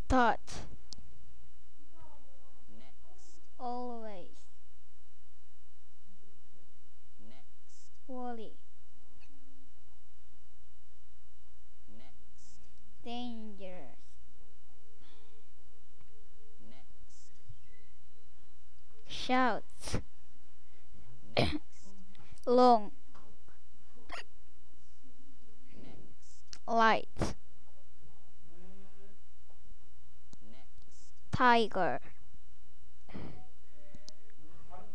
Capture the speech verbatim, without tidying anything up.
Thought. next, Always. next, Worry. next, Dangerous. next, Shouts. next, Long. next, Light. next, Tiger.